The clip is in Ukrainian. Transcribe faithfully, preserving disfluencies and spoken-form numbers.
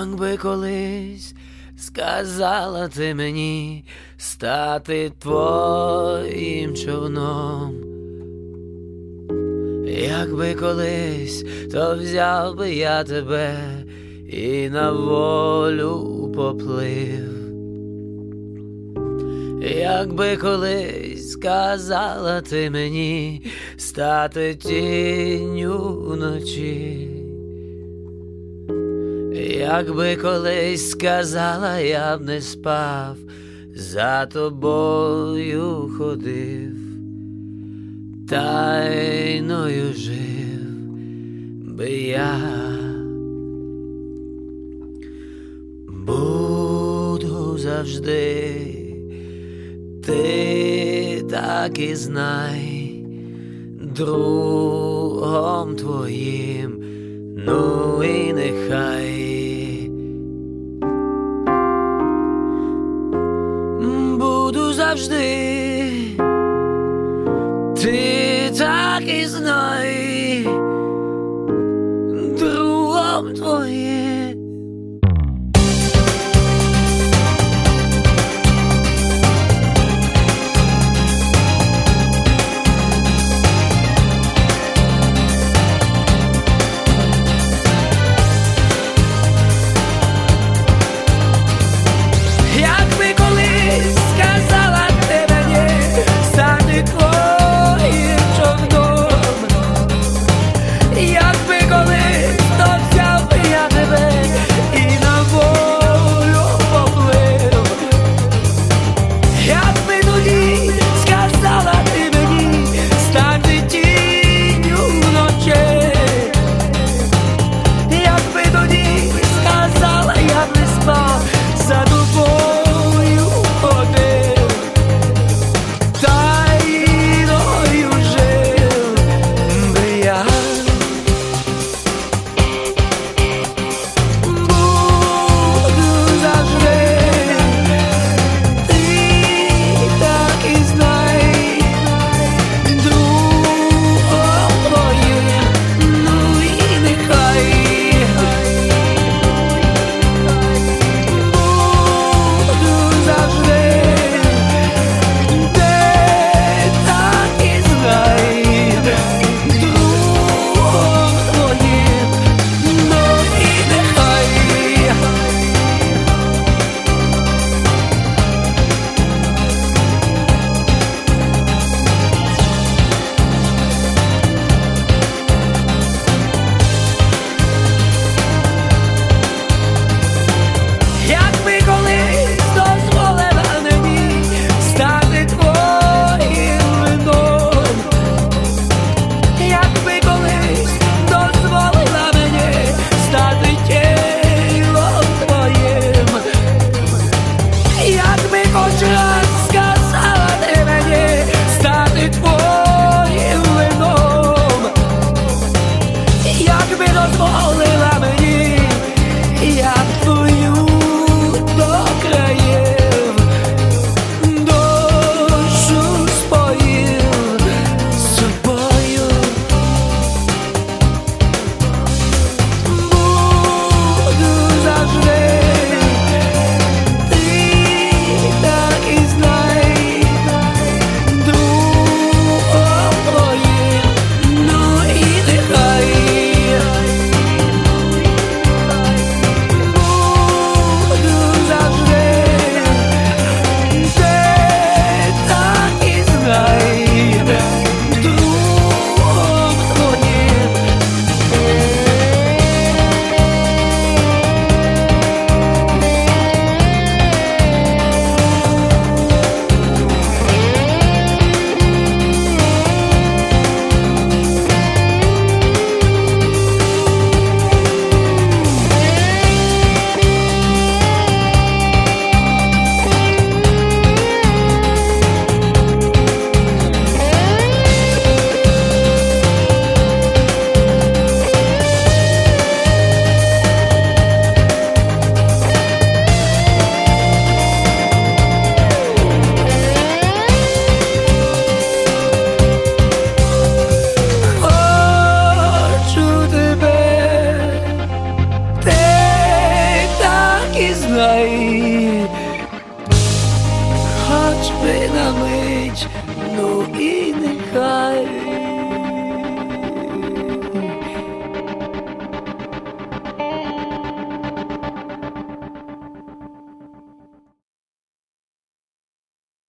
Якби колись сказала ти мені стати твоїм човном, якби колись, то взяв би я тебе і на волю поплив. Якби колись сказала ти мені стати тінню вночі, якби колись сказала, я б не спав, за тобою ходив, тайною жив би я. Буду завжди, ти так і знай, другом твоїм, ну і нехай. Буду завжди, ти так і знай,